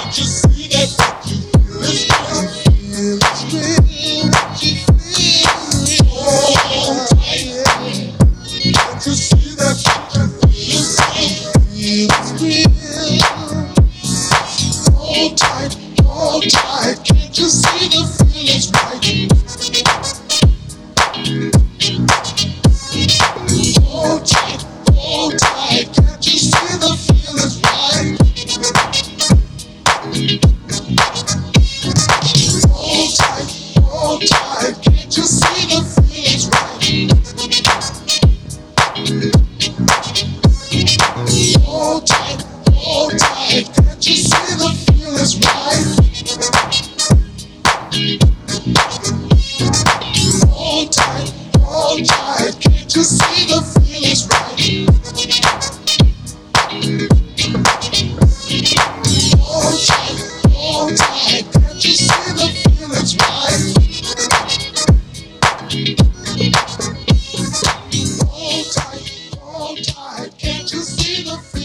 Just see that what you feel is real. Feel it's real. What you feel. Hold tight. Can't you see that what you feel is real? Feel it's real. Hold tight, hold tight. Can't you see the feeling's right? Hold tight, hold tight. Can't you see the feeling's right? Hold tight, hold tight. Can't you see the feeling's right? Hold tight, hold tight. Can't you see the feeling's right? Hold tight, hold tight. Can't you see the feeling's right? Hold tight, hold tight. Can't you see the feeling's right? Hold tight, hold tight. Can't you see the